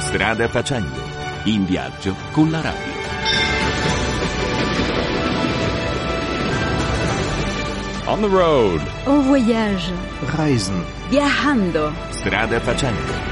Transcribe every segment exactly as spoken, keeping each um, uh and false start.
Strada facendo, in viaggio con la radio. On the road. En voyage. Reisen. Viajando. Strada facendo.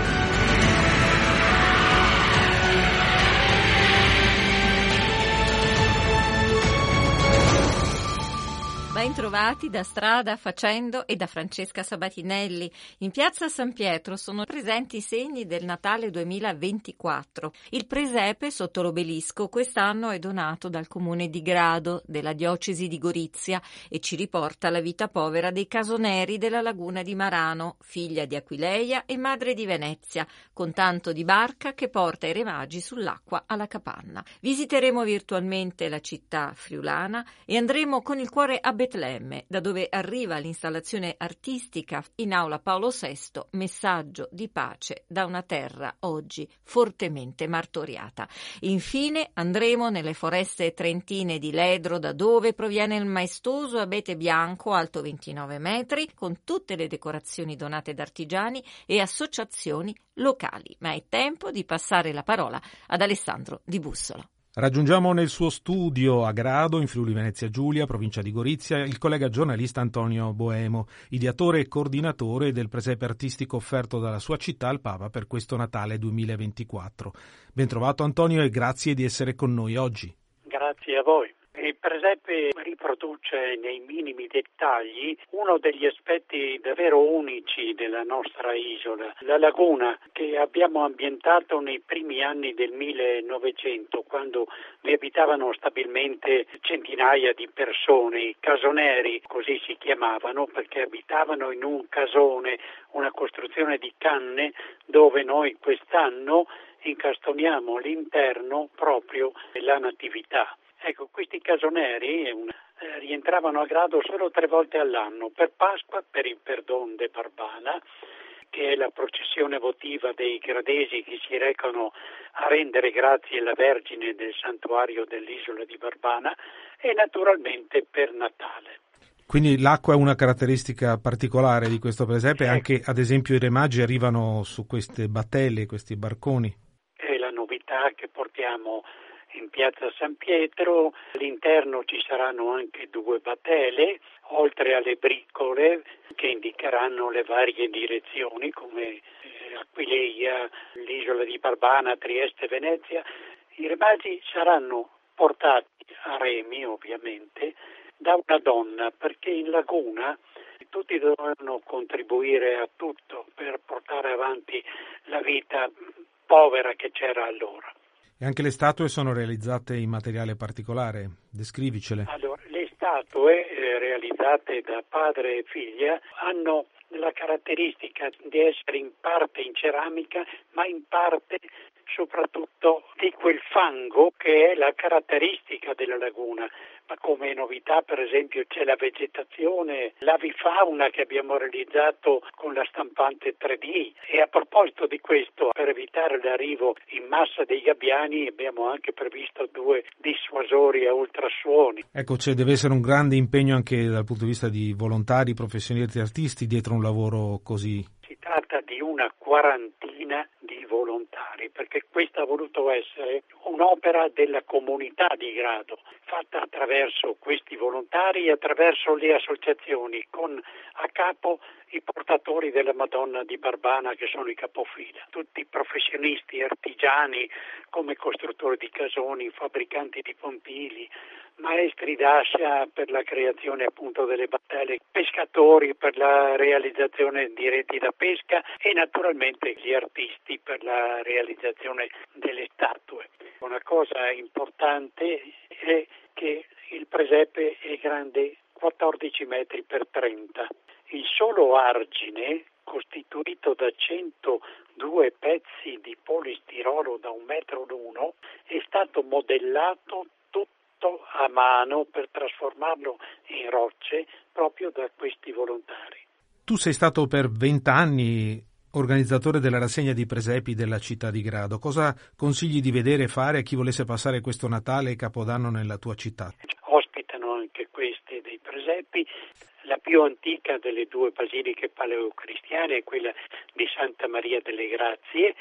Ben trovati da Strada Facendo e da Francesca Sabatinelli. In piazza San Pietro sono presenti i segni del Natale duemilaventiquattro. Il presepe sotto l'obelisco quest'anno è donato dal comune di Grado, della diocesi di Gorizia, e ci riporta alla vita povera dei casoneri della laguna di Marano, figlia di Aquileia e madre di Venezia, con tanto di barca che porta i re magi sull'acqua alla capanna. Visiteremo virtualmente la città friulana e andremo con il cuore a Betlemme, da dove arriva l'installazione artistica in aula Paolo sesto, messaggio di pace da una terra oggi fortemente martoriata. Infine andremo nelle foreste trentine di Ledro, da dove proviene il maestoso abete bianco alto ventinove metri, con tutte le decorazioni donate da artigiani e associazioni locali. Ma è tempo di passare la parola ad Alessandro Di Bussola. Raggiungiamo nel suo studio a Grado, in Friuli Venezia Giulia, provincia di Gorizia, il collega giornalista Antonio Boemo, ideatore e coordinatore del presepe artistico offerto dalla sua città al Papa per questo Natale duemilaventiquattro. Ben trovato Antonio e grazie di essere con noi oggi. Grazie a voi. Il presepe riproduce nei minimi dettagli uno degli aspetti davvero unici della nostra isola, la laguna che abbiamo ambientato nei primi anni del millenovecento, quando vi abitavano stabilmente centinaia di persone, i casoneri, così si chiamavano, perché abitavano in un casone, una costruzione di canne, dove noi quest'anno incastoniamo all'interno proprio la natività. Ecco, questi casoneri eh, rientravano a Grado solo tre volte all'anno, per Pasqua, per il Perdon de Barbana, che è la processione votiva dei gradesi che si recano a rendere grazie alla Vergine del santuario dell'isola di Barbana, e naturalmente per Natale. Quindi l'acqua è una caratteristica particolare di questo presepe, ecco. Anche ad esempio i re magi arrivano su queste battelle, questi barconi. È la novità che portiamo in piazza San Pietro. All'interno ci saranno anche due batele, oltre alle briccole che indicheranno le varie direzioni come eh, Aquileia, l'isola di Barbana, Trieste, Venezia. I re magi saranno portati a remi, ovviamente, da una donna, perché in laguna tutti dovevano contribuire a tutto per portare avanti la vita povera che c'era allora. E anche le statue sono realizzate in materiale particolare, descrivicele. Allora, le statue eh, realizzate da padre e figlia hanno la caratteristica di essere in parte in ceramica, ma in parte soprattutto di quel fango che è la caratteristica della laguna. Ma come novità, per esempio, c'è la vegetazione, l'avifauna che abbiamo realizzato con la stampante tre D. E a proposito di questo, per evitare l'arrivo in massa dei gabbiani, abbiamo anche previsto due dissuasori a ultrasuoni. Ecco, c'è deve essere un grande impegno anche dal punto di vista di volontari, professionisti, artisti dietro un lavoro così. Si tratta di una quarantina di volontari, perché questa ha voluto essere un'opera della comunità di Grado, fatta attraverso questi volontari e attraverso le associazioni, con a capo i portatori della Madonna di Barbana, che sono i capofila, tutti professionisti, artigiani come costruttori di casoni, fabbricanti di pontili, maestri d'ascia per la creazione appunto delle battelle, pescatori per la realizzazione di reti da pesca e naturalmente gli artisti per la realizzazione delle statue. Una cosa importante è che il presepe è grande quattordici metri per trenta. Il solo argine, costituito da centodue pezzi di polistirolo da un metro l'uno, è stato modellato tutto a mano per trasformarlo in rocce proprio da questi volontari. Tu sei stato per vent'anni organizzatore della rassegna di presepi della città di Grado. Cosa consigli di vedere e fare a chi volesse passare questo Natale e Capodanno nella tua città? Ospitano anche questi dei presepi. La più antica delle due basiliche paleocristiane è quella di Santa Maria delle Grazie.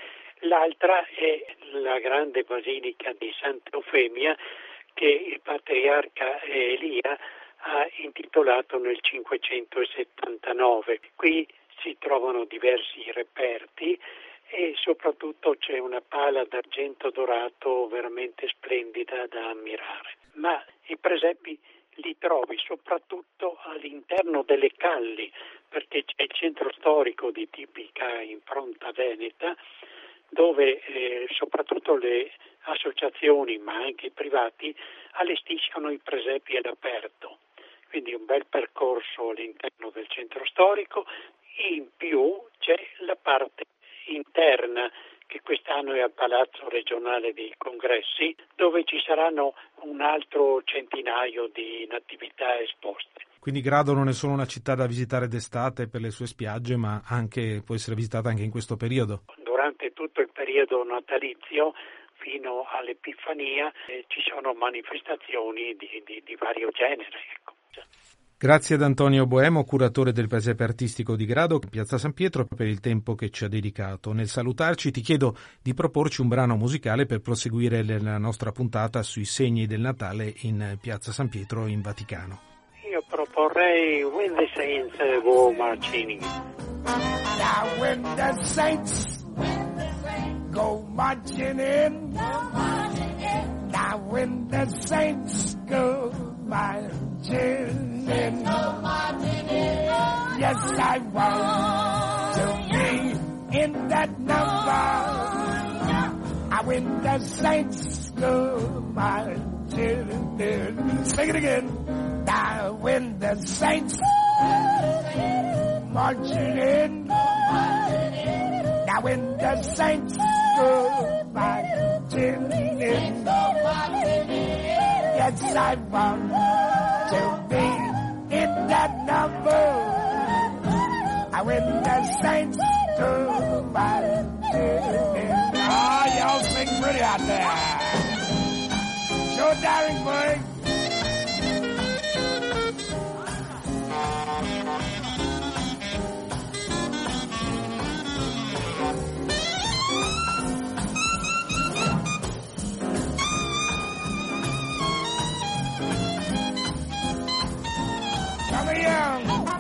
L'altra è la grande basilica di Santa Eufemia che il patriarca Elia ha intitolato nel cinquecentosettantanove. Qui si trovano diversi reperti e soprattutto c'è una pala d'argento dorato veramente splendida da ammirare. Ma i presepi li trovi soprattutto all'interno delle calli, perché c'è il centro storico di tipica impronta veneta, dove eh, soprattutto le associazioni, ma anche i privati, allestiscono i presepi all'aperto. Quindi un bel percorso all'interno del centro storico. In più c'è la parte interna, che quest'anno è al Palazzo Regionale dei Congressi, dove ci saranno un altro centinaio di natività esposte. Quindi Grado non è solo una città da visitare d'estate per le sue spiagge, ma anche può essere visitata anche in questo periodo. Durante tutto il periodo natalizio fino all'Epifania eh, ci sono manifestazioni di, di, di vario genere. Ecco. Grazie ad Antonio Boemo, curatore del presepe artistico di Grado, Piazza San Pietro, per il tempo che ci ha dedicato. Nel salutarci ti chiedo di proporci un brano musicale per proseguire la nostra puntata sui segni del Natale in Piazza San Pietro in Vaticano. Io proporrei When the Saints Go Marching In. Now when the saints go marching in, now when the saints go marching in, yes, I want to be in that number. And when the saints go marching in, sing it again. Now when the saints marching in, now when the saints go marching in, yes, I want to be in that number. And when the saints go marching in, oh, y'all sing pretty out there. Joe Daringburg. Come young.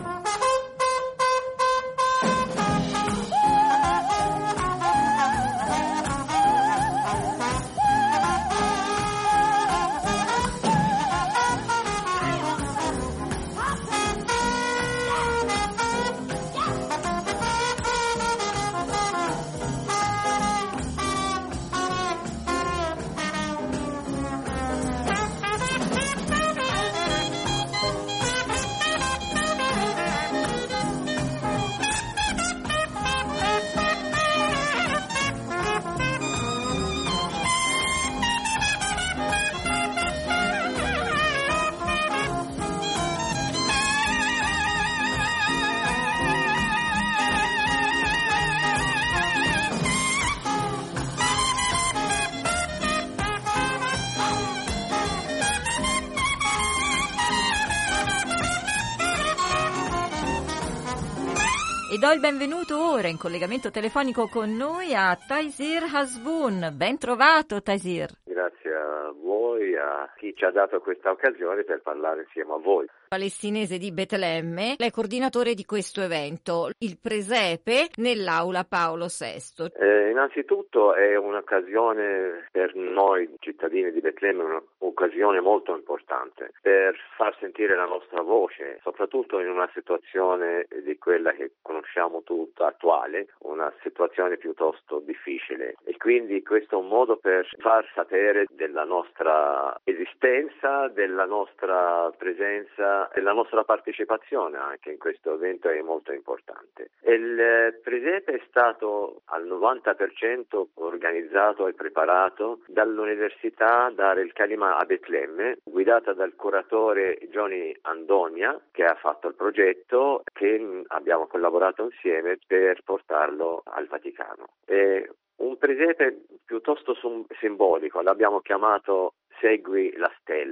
E do il benvenuto ora in collegamento telefonico con noi a Taysir Hasbun. Ben trovato, Taysir. Grazie a voi, a chi ci ha dato questa occasione per parlare insieme a voi. Palestinese di Betlemme, lei è coordinatore di questo evento, il presepe nell'aula Paolo sesto. Eh, innanzitutto è un'occasione per noi cittadini di Betlemme, un'occasione molto importante per far sentire la nostra voce, soprattutto in una situazione di quella che conosciamo tutta attuale, una situazione piuttosto difficile, e quindi questo è un modo per far sapere della nostra esistenza, della nostra presenza, della nostra partecipazione anche in questo evento è molto importante. Il presepe è stato al novanta per cento organizzato e preparato dall'Università Dar el Kalima a Betlemme, guidata dal curatore Johnny Andonia, che ha fatto il progetto, che abbiamo collaborato insieme per portarlo al Vaticano. È un presepe piuttosto simbolico, l'abbiamo chiamato Segui la stella,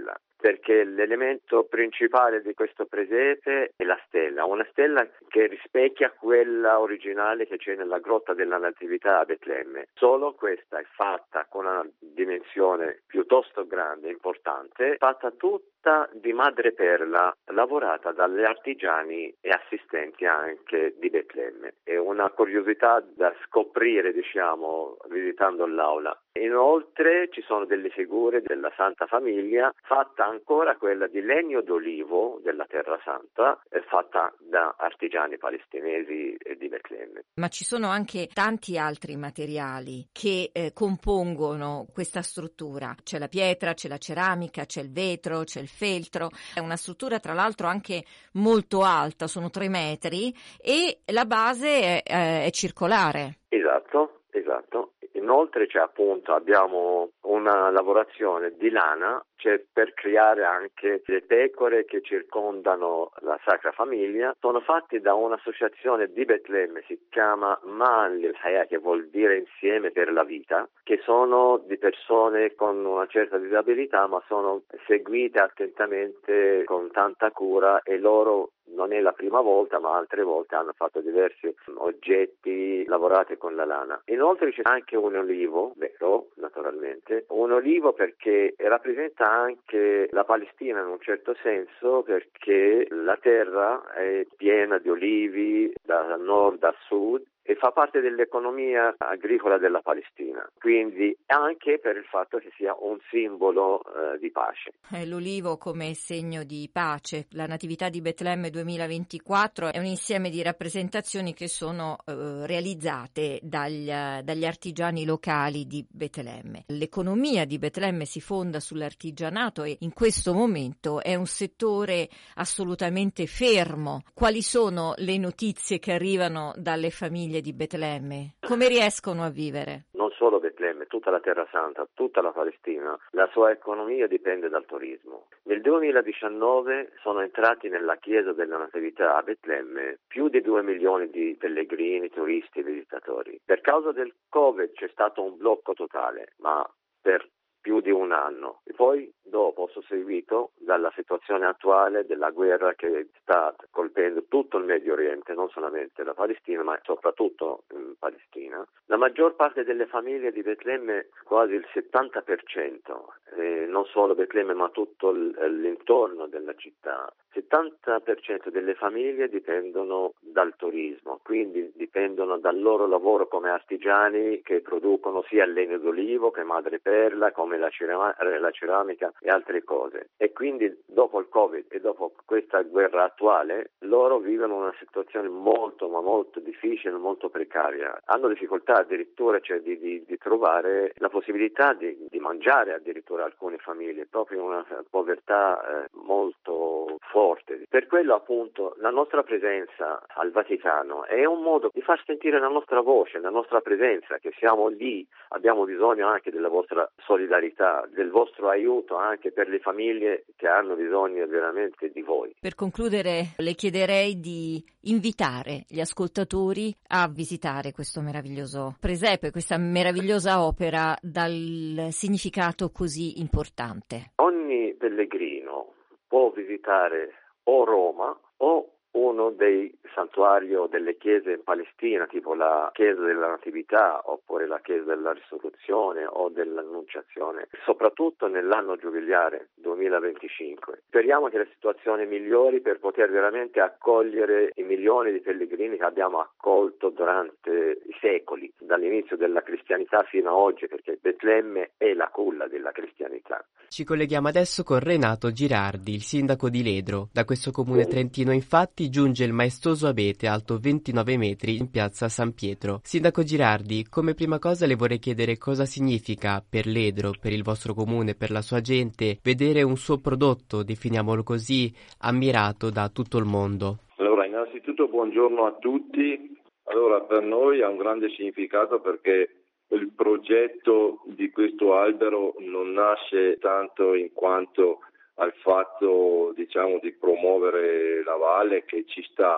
perché l'elemento principale di questo presepe è la stella, una stella che rispecchia quella originale che c'è nella grotta della Natività a Betlemme. Solo questa è fatta con una dimensione piuttosto grande, importante, fatta tutta di madreperla, lavorata dagli artigiani e assistenti anche di Betlemme. È una curiosità da scoprire, diciamo, visitando l'aula. Inoltre ci sono delle figure della Santa Famiglia, fatta ancora quella di legno d'olivo della Terra Santa, fatta da artigiani palestinesi e di Betlemme. Ma ci sono anche tanti altri materiali che eh, compongono questa struttura. C'è la pietra, c'è la ceramica, c'è il vetro, c'è il feltro. È una struttura tra l'altro anche molto alta, sono tre metri, e la base è, è circolare. Esatto, esatto. Inoltre c'è appunto, abbiamo una lavorazione di lana, c'è per creare anche le pecore che circondano la Sacra Famiglia. Sono fatti da un'associazione di Betlemme, si chiama Ma'an Lil Hayah, che vuol dire insieme per la vita, che sono di persone con una certa disabilità, ma sono seguite attentamente con tanta cura, e loro non è la prima volta, ma altre volte hanno fatto diversi oggetti lavorati con la lana. Inoltre c'è anche un olivo, vero, naturalmente, un olivo perché rappresenta anche la Palestina in un certo senso, perché la terra è piena di olivi da nord a sud e fa parte dell'economia agricola della Palestina, quindi anche per il fatto che sia un simbolo eh, di pace. L'olivo come segno di pace. La Natività di Betlemme duemilaventiquattro è un insieme di rappresentazioni che sono eh, realizzate dagli, dagli artigiani locali di Betlemme. L'economia di Betlemme si fonda sull'artigianato e in questo momento è un settore assolutamente fermo. Quali sono le notizie che arrivano dalle famiglie di Betlemme? Come riescono a vivere? Non solo Betlemme, tutta la Terra Santa, tutta la Palestina, la sua economia dipende dal turismo. Nel duemiladiciannove sono entrati nella chiesa della Natività a Betlemme più di due milioni di pellegrini, turisti e visitatori. Per causa del Covid c'è stato un blocco totale, ma per più di un anno. E poi dopo susseguito dalla situazione attuale della guerra che sta colpendo tutto il Medio Oriente, non solamente la Palestina, ma soprattutto in Palestina. La maggior parte delle famiglie di Betlemme, quasi il settanta per cento, eh, non solo Betlemme ma tutto l'intorno della città, settanta per cento delle famiglie dipendono dal turismo, quindi dipendono dal loro lavoro come artigiani che producono sia il legno d'olivo che madreperla, come la, cerama- la ceramica e altre cose. E quindi dopo il Covid e dopo questa guerra attuale loro vivono una situazione molto ma molto difficile, molto precaria. Hanno difficoltà addirittura cioè, di, di, di trovare la possibilità di, di mangiare addirittura alcune famiglie, proprio in una povertà eh, molto forte. Per quello appunto la nostra presenza al Vaticano è un modo di far sentire la nostra voce, la nostra presenza, che siamo lì, abbiamo bisogno anche della vostra solidarietà, del vostro aiuto anche per le famiglie che hanno bisogno veramente di voi. Per concludere le chiederei di invitare gli ascoltatori a visitare questo meraviglioso presepe, questa meravigliosa opera dal significato così importante. Ogni pellegrino può visitare o Roma o uno dei santuari delle chiese in Palestina, tipo la chiesa della Natività oppure la chiesa della Risurrezione o dell'Annunciazione, soprattutto nell'anno giubilare duemilaventicinque. Speriamo che la situazione migliori per poter veramente accogliere i milioni di pellegrini che abbiamo accolto durante i secoli, dall'inizio della cristianità fino a oggi, perché Betlemme è la culla della cristianità. Ci colleghiamo adesso con Renato Girardi, il sindaco di Ledro. Da questo comune trentino infatti giunge il maestoso abete alto ventinove metri in piazza San Pietro. Sindaco Girardi, come prima cosa le vorrei chiedere cosa significa per Ledro, per il vostro comune, per la sua gente, vedere un suo prodotto, definiamolo così, ammirato da tutto il mondo. Allora, innanzitutto buongiorno a tutti. Allora, per noi ha un grande significato perché il progetto di questo albero non nasce tanto in quanto al fatto, diciamo, di promuovere la valle, che ci sta,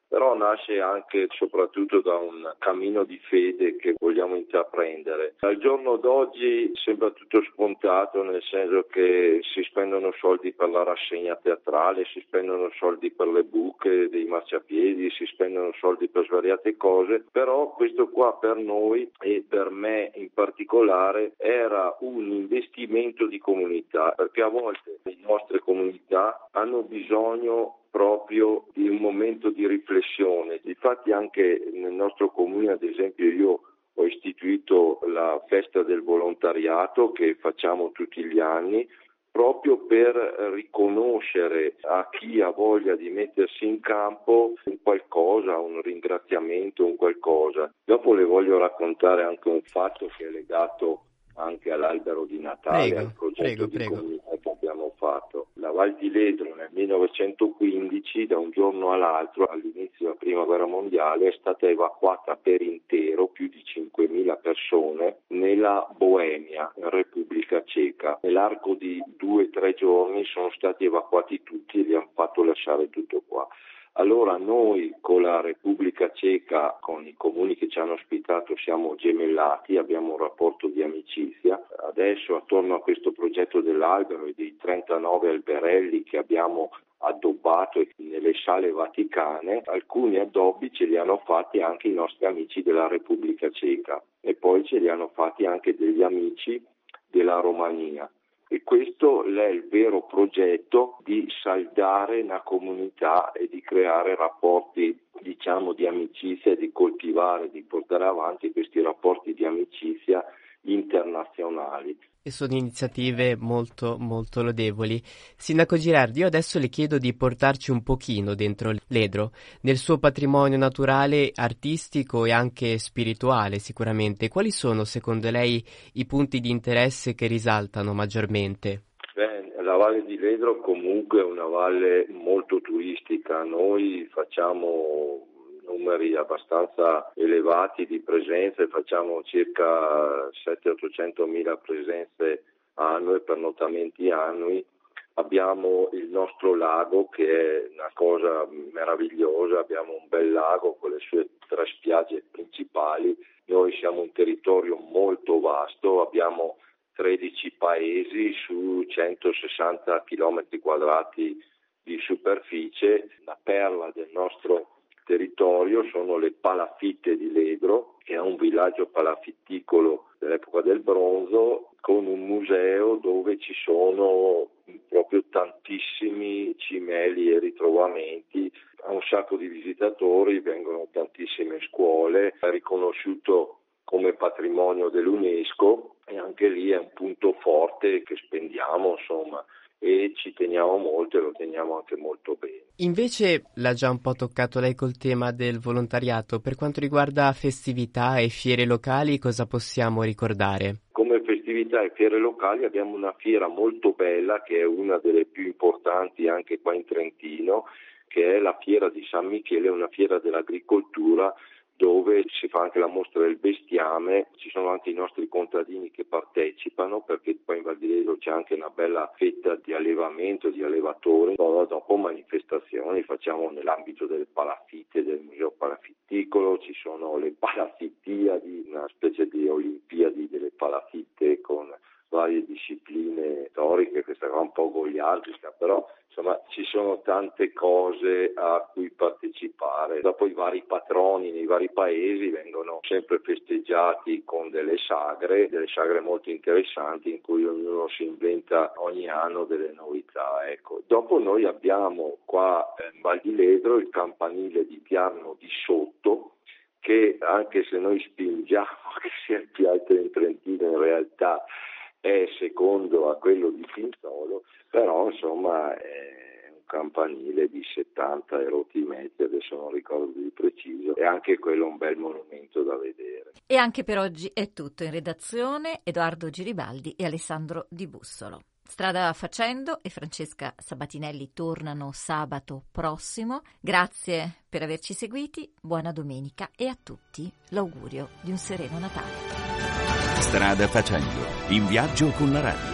però nasce anche e soprattutto da un cammino di fede che vogliamo intraprendere. Al giorno d'oggi sembra tutto scontato, nel senso che si spendono soldi per la rassegna teatrale, si spendono soldi per le buche dei marciapiedi, si spendono soldi per svariate cose, però questo qua per noi e per me in particolare era un investimento di comunità, perché a volte le nostre comunità hanno bisogno proprio di un momento di riflessione. Difatti anche nel nostro comune, ad esempio, io ho istituito la festa del volontariato che facciamo tutti gli anni, proprio per riconoscere a chi ha voglia di mettersi in campo un qualcosa, un ringraziamento, un qualcosa. Dopo le voglio raccontare anche un fatto che è legato anche all'albero di Natale, prego, al progetto prego, di prego. comunità che abbiamo fatto. La Val di Ledro nel millenovecentoquindici, da un giorno all'altro, all'inizio della Prima Guerra Mondiale, è stata evacuata per intero, più di cinquemila persone, nella Boemia, in Repubblica Ceca. Nell'arco di due o tre giorni sono stati evacuati tutti e li hanno fatto lasciare tutto qua. Allora noi con la Repubblica Ceca, con i comuni che ci hanno ospitato, siamo gemellati, abbiamo un rapporto di amicizia. Adesso attorno a questo progetto dell'albero e dei trentanove alberelli che abbiamo addobbato nelle sale vaticane, alcuni addobbi ce li hanno fatti anche i nostri amici della Repubblica Ceca e poi ce li hanno fatti anche degli amici della Romania. E questo è il vero progetto di saldare una comunità e di creare rapporti, diciamo, di amicizia, di coltivare, di portare avanti questi rapporti di amicizia internazionali. E sono iniziative molto molto lodevoli. Sindaco Girardi, io adesso le chiedo di portarci un pochino dentro Ledro, nel suo patrimonio naturale, artistico e anche spirituale sicuramente. Quali sono secondo lei i punti di interesse che risaltano maggiormente? Beh, la Valle di Ledro comunque è una valle molto turistica. Noi facciamo numeri abbastanza elevati di presenze, facciamo circa settecento ottocento mila presenze annue, pernottamenti annui. Abbiamo il nostro lago che è una cosa meravigliosa, abbiamo un bel lago con le sue tre spiagge principali. Noi siamo un territorio molto vasto, abbiamo tredici paesi su centosessanta chilometri quadrati di superficie. La perla del nostro territorio sono le palafitte di Ledro, che è un villaggio palafitticolo dell'epoca del bronzo, con un museo dove ci sono proprio tantissimi cimeli e ritrovamenti, ha un sacco di visitatori, vengono tantissime scuole, è riconosciuto come patrimonio dell'UNESCO e anche lì è un punto forte che spendiamo, insomma, e ci teniamo molto e lo teniamo anche molto bene. Invece l'ha già un po' toccato lei col tema del volontariato. Per quanto riguarda festività e fiere locali, cosa possiamo ricordare? Come festività e fiere locali abbiamo una fiera molto bella che è una delle più importanti anche qua in Trentino, che è la fiera di San Michele, una fiera dell'agricoltura dove si fa anche la mostra del bestiame, ci sono anche i nostri contadini che partecipano, perché poi in Val di Ledro c'è anche una bella fetta di allevamento, di allevatori. Poi dopo manifestazioni facciamo nell'ambito delle palafitte, del museo palafitticolo, ci sono le palafittiadi, una specie di olimpiadi delle palafitte con varie discipline storiche, questa è un po' goliardica, però insomma ci sono tante cose a cui partecipare. Dopo i vari patroni nei vari paesi vengono sempre festeggiati con delle sagre, delle sagre molto interessanti in cui ognuno si inventa ogni anno delle novità. Ecco. Dopo noi abbiamo qua in Val di Ledro il campanile di Piarno di Sotto, che anche se noi spingiamo che sia il più alto in Trentino, in realtà è secondo a quello di Pinzolo, però insomma è un campanile di settanta erotti metri, adesso non ricordo di preciso, e anche quello è un bel monumento da vedere. E anche per oggi è tutto. In redazione Edoardo Giribaldi e Alessandro Di Bussolo. Strada facendo e Francesca Sabatinelli tornano sabato prossimo. Grazie per averci seguiti, buona domenica e a tutti l'augurio di un sereno Natale. Strada facendo, in viaggio con la radio.